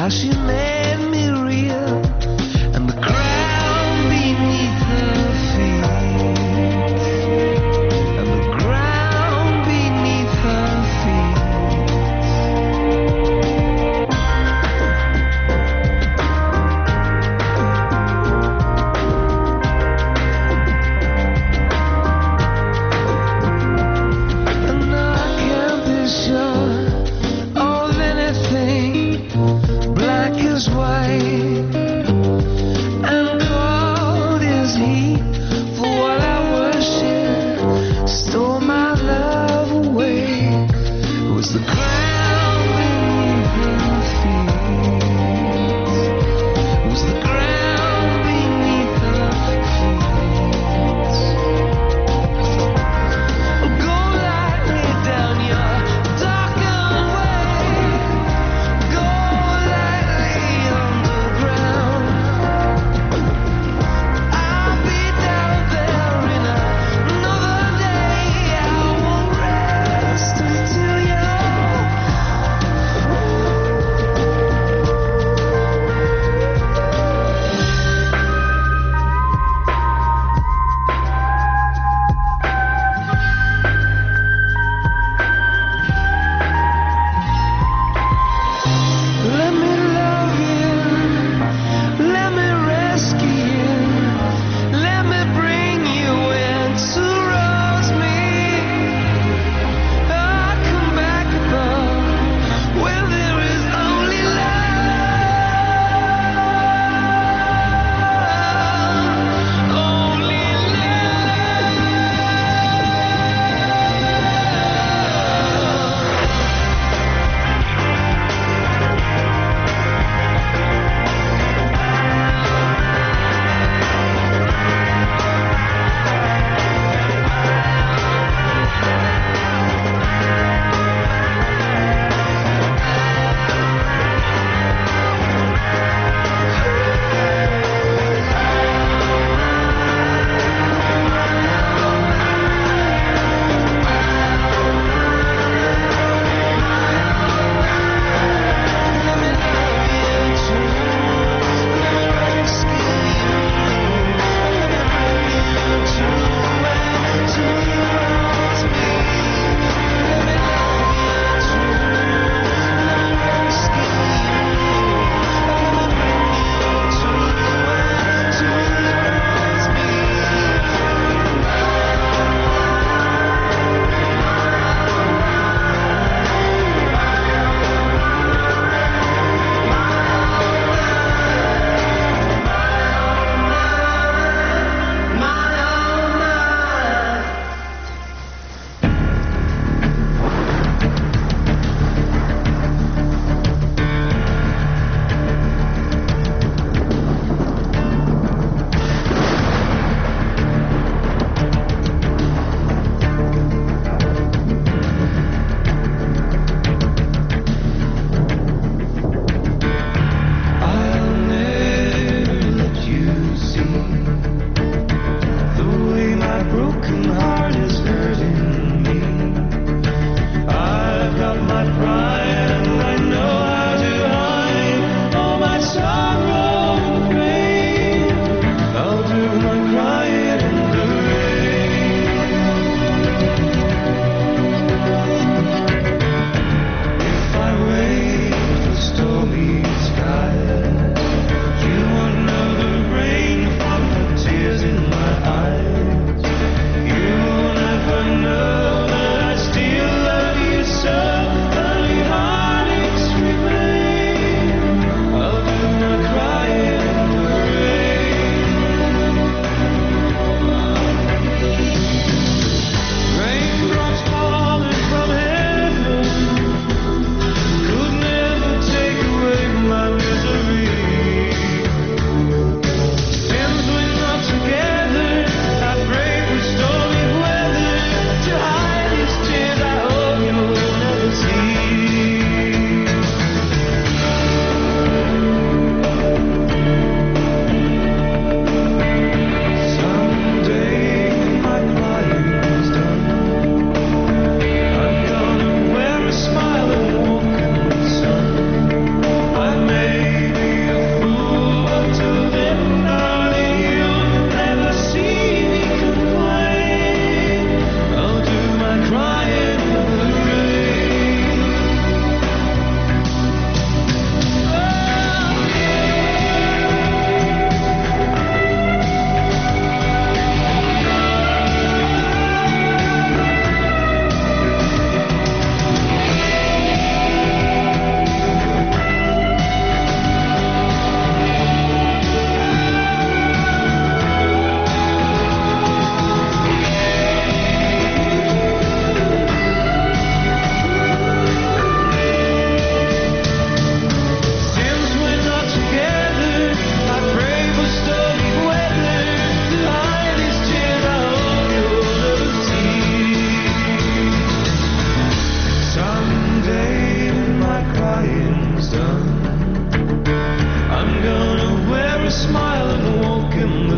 how she made me real, and the ground beneath her feet, and the ground beneath her feet. And I can't be sure of anything. Black is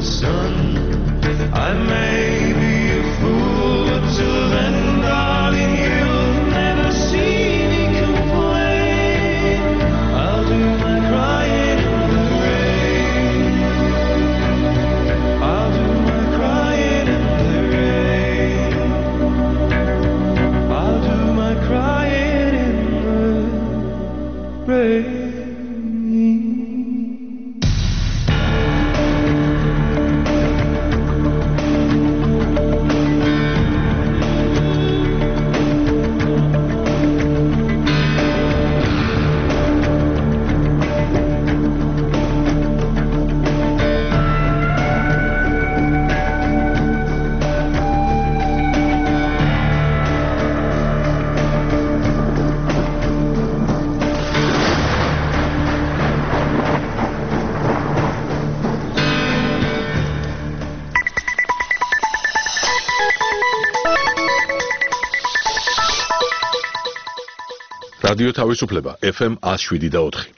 sun. I may be a fool, but till then, darling, you'll never see me complain. I'll do my crying in the rain. I'll do my crying in the rain. I'll do my crying in the rain. რადიო თავისუფლება FM 107.4.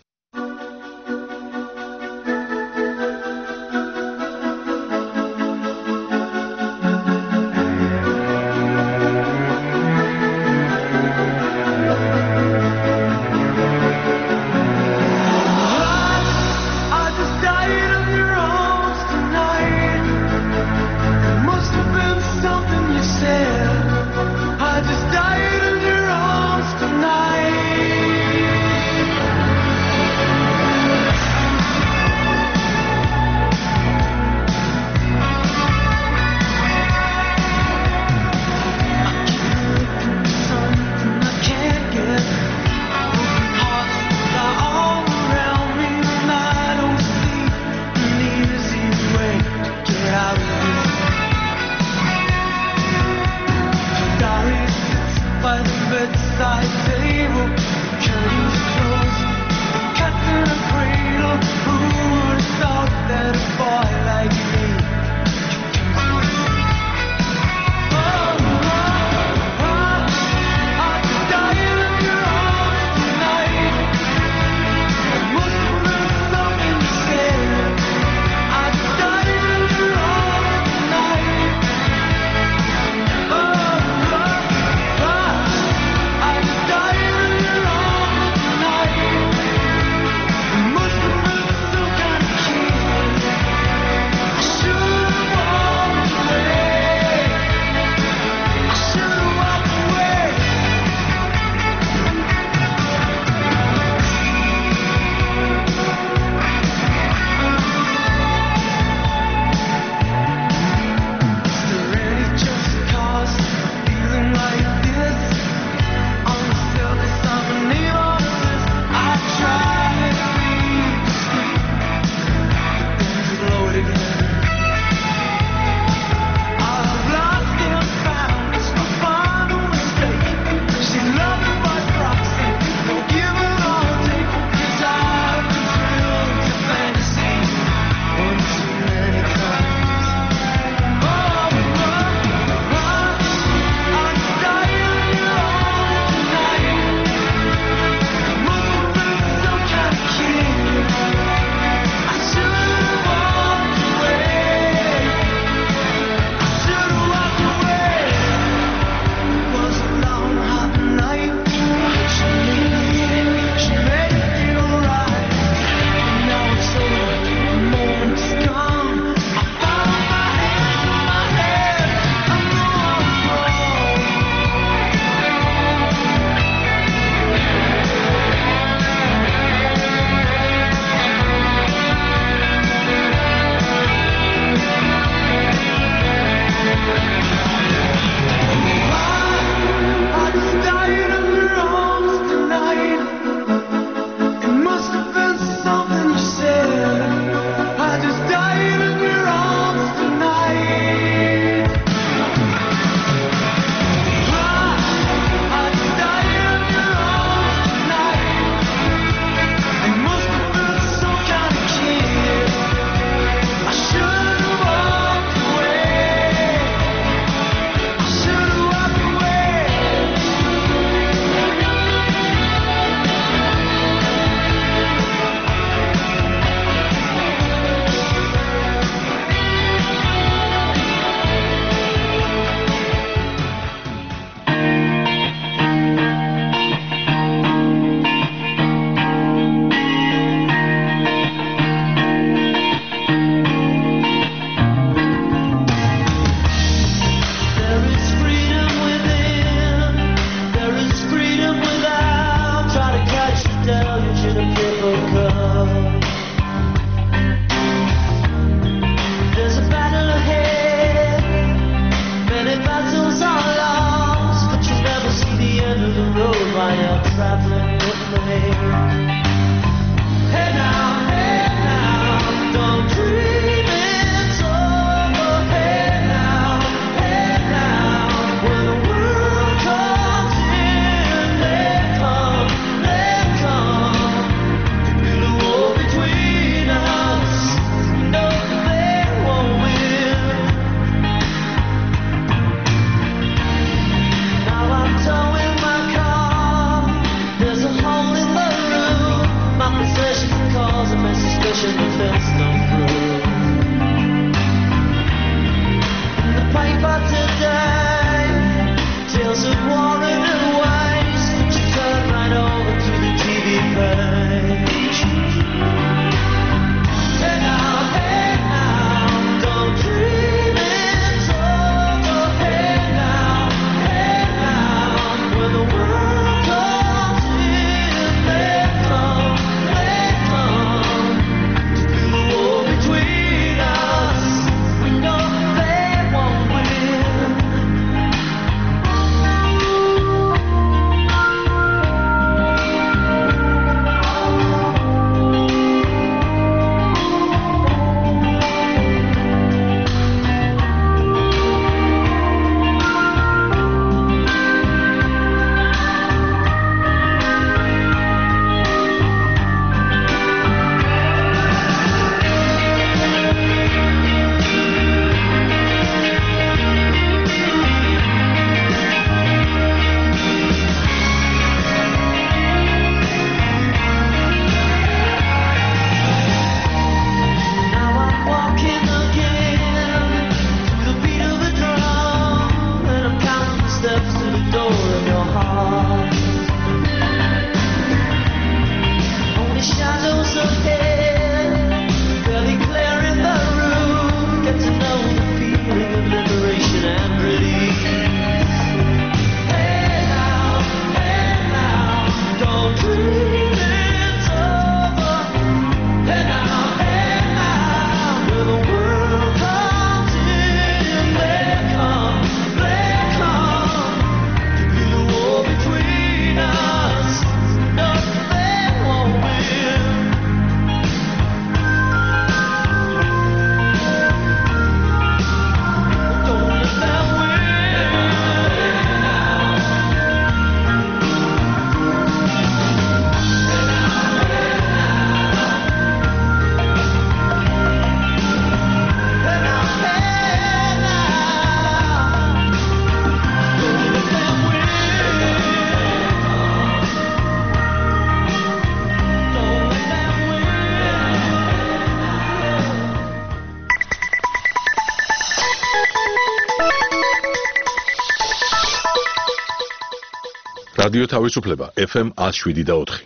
რადიო თავისუფლება FM 107.4.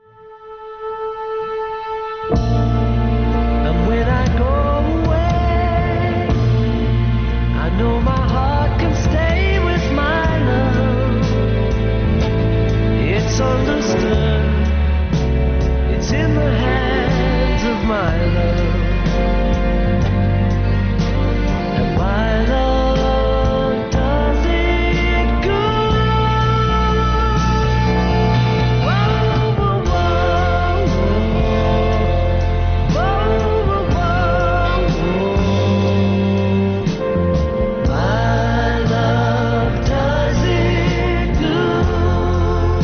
And when I go away, I know my heart can stay with my love. It's understood, it's in the hands of my love. And my love does it good. Whoa, whoa, whoa, whoa. Whoa, whoa, whoa. My love does it good.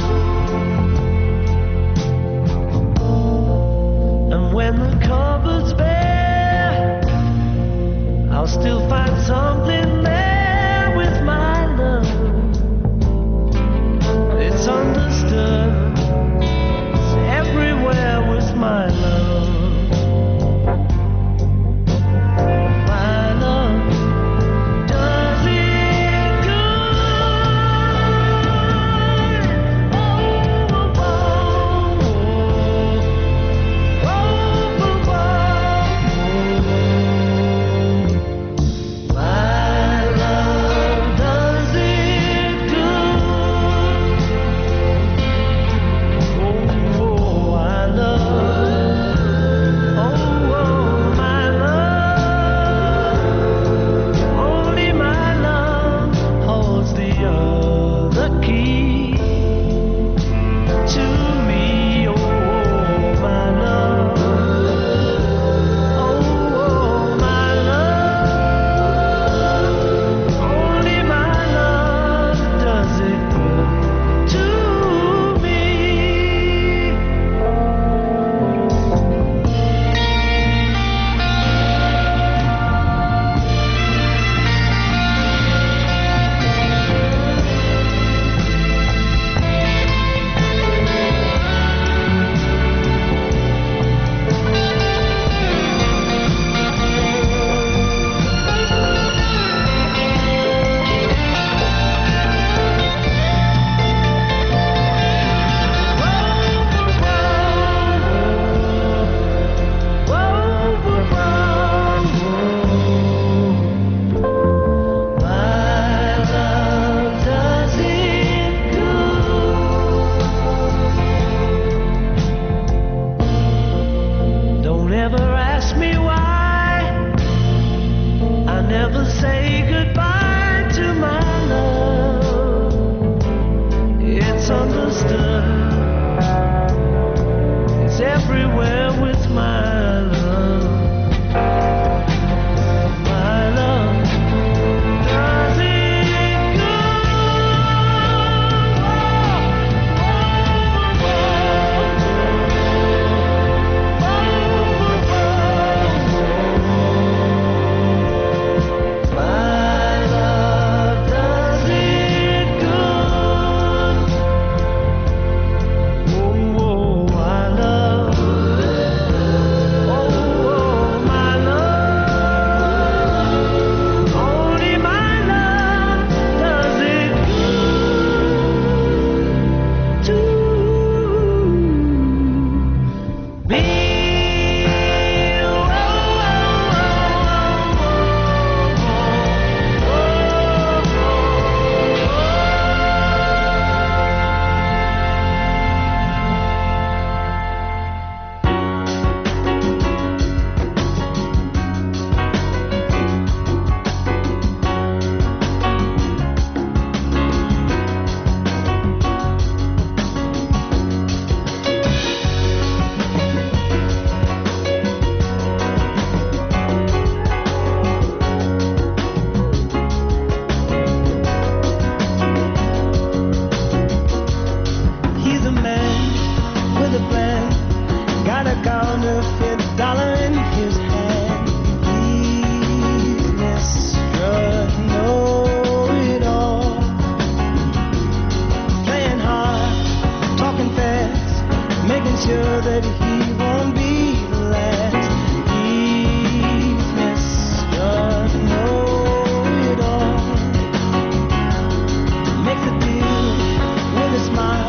And when the cupboard's bare, I'll still find something there with my love. It's understood, it's everywhere with my love. My love does it good. Oh, oh, oh, oh, oh, oh, oh. My love does it good. Oh, I love. Oh, my love. Only my love holds the other key to me. Oh, my love. Oh, my love. Only my love does it good to me. My love does it good. Don't ever ask me why I never say goodbye to my love. It's understood, it's everywhere with my love. My love does it good. My love does it good. Oh, I love. Oh, my love. Only my love does it good to me. He's a man with a plan, got a counterfeit dollar in his hand. He's Mr. Know-it-all, playing hard, talking fast, making sure that he won't be the last. He's Mr. Know-it-all, makes a deal with a smile.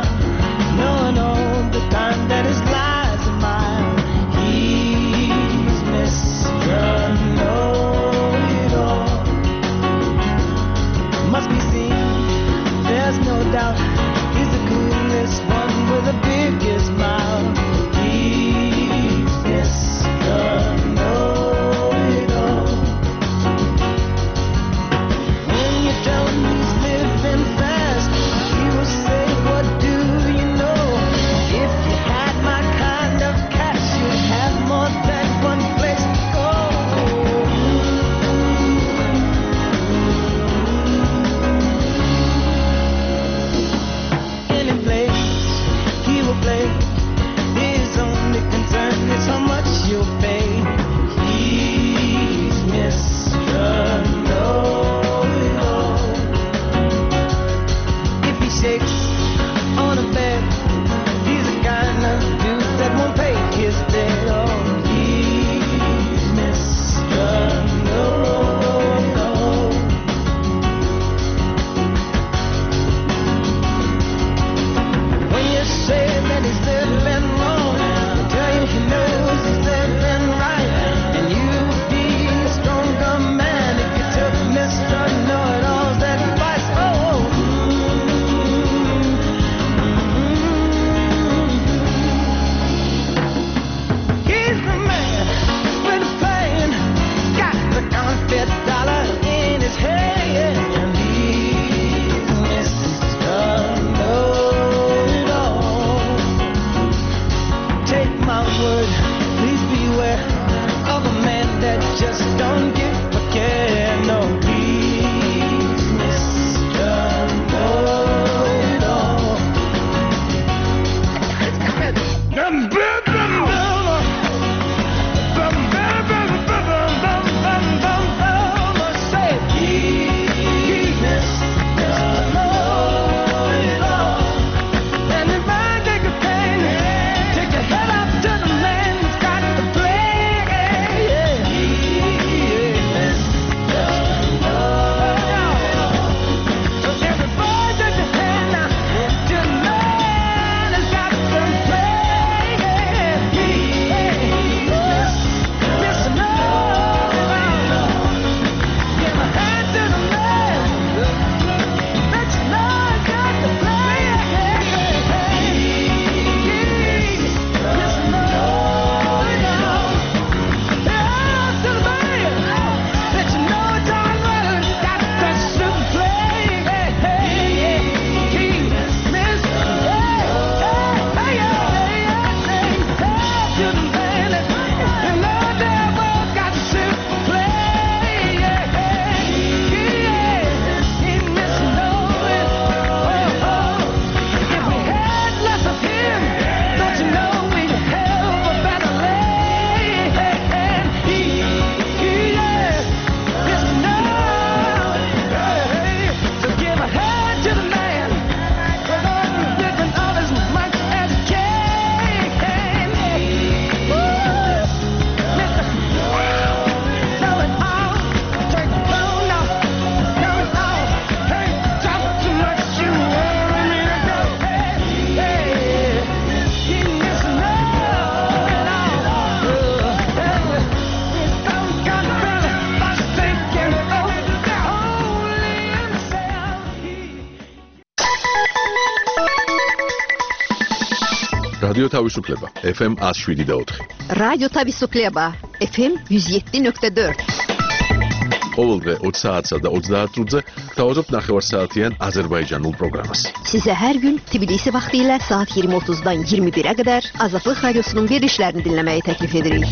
რადიო თავისუფლება FM 107.4. რადიო თავისუფლება FM 107.4. ყოველდღე 20 საათსა და 30 minutზე გთავაზობთ ნახევარსაათიან აზერბაიჯანულ პროგრამას. Size her gün Tbilisi vaxtilə saat 20:30-dan 21-ə qədər Azadlıq Radiosunun verilişlərini dinləməyi təklif edirik.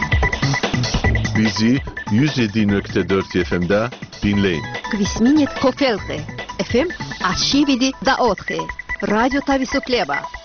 Bizi 107.4 FM-də dinləyin. Kvisminit Kofelqi FM 107.4. Radyo Tavisuklieba.